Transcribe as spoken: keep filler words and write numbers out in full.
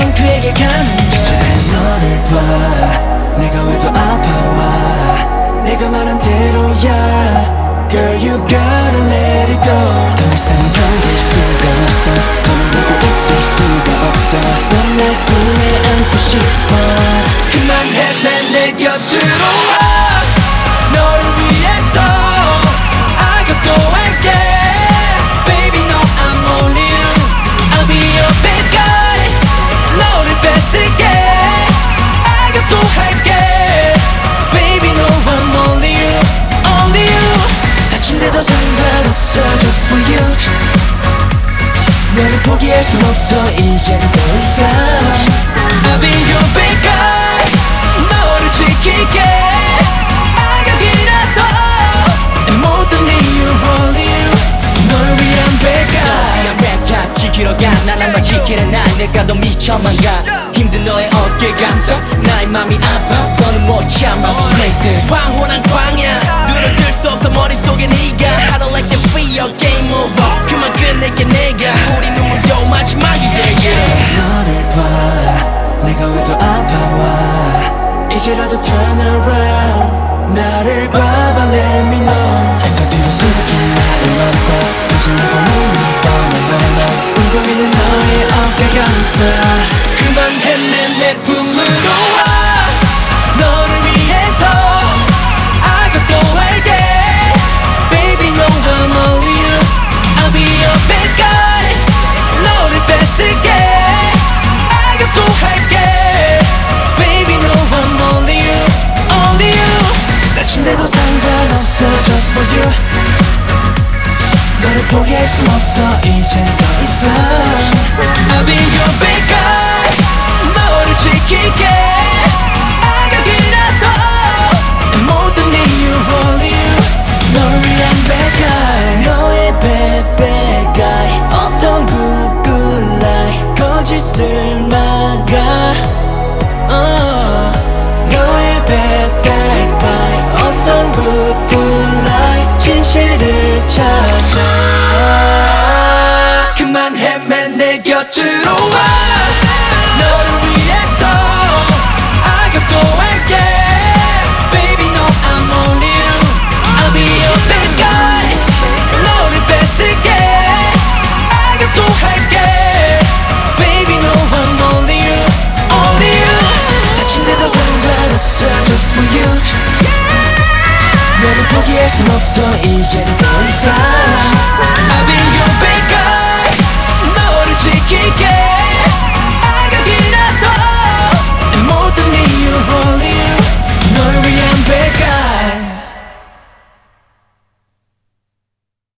난 그에게 가는데 진짜 너를 봐 내가 왜 더 아파와 내가 말한 대로야 Girl you gotta let it go 더 이상 견딜 수가 없어 더는 보고 있을 수가 없어 넌 내 품에 안고 싶어 그만해 난 내 곁으로 와 너를 위해서 아껴도 할게 Baby no I'm only you I'll be your bad guy 너를 뺏을게 아껴도 할게 Baby no I'm only you Only you 다친데도 상관없어 Just for you 너를 포기할 순 없어 이젠 더 이상 I'll be your bad guy 너를 지킬게 악역이라도 내 모든 이유 only you 널 위한 bad guy 위한 bad guy 지키러 가난 한번 지키는 날 내가 더 미쳐만 가 힘든 너의 어깨 감성 나의 맘이 아파 너는 못 참아 Crazy 황홀한 광야 눈을 뜰 수 없어 머릿속에 네가 I don't like the feel game over 그만 끝낼게 내가 우리 눈물도 마지막이 되게 너를 봐 내가 왜 더 아파와 이제라도 turn around 나를 봐봐 let me know 애써 뒤로 숨긴 나의 맘도 거짓말고 묻는 뻔한 말로 울고 있는 너의 어깨 감싸 그만해 내 품으로 와 너를 위해서 아껴도 할게 Baby no I'm only you I'll be your bad guy 너를 뺏을게 아껴도 할게 Baby no I'm only you Only you 다친데도 상관없어 Just for you 너를 포기할 순 없어 이젠 더 이상 I'll be your bad guy 너를 지킬게 악역이라도 내 모든 이유 only you 널 위한 bad guy 너의 bad bad guy 어떤 good good lie 거짓을 막아 uh, 너의 bad bad guy 어떤 good good lie 진실을 찾아 그만해 맨 내 곁으로 와 너를 위해서 아껴도 할게 Baby no I'm only you I'll be your bad guy 너를 뺏을게 아껴도 할게 Baby no I'm only you Only you 다친데도 상관없어 Just for you 너를 포기할 순 없어 이젠 더 이상 I'll be your bad guy 너를 지킬게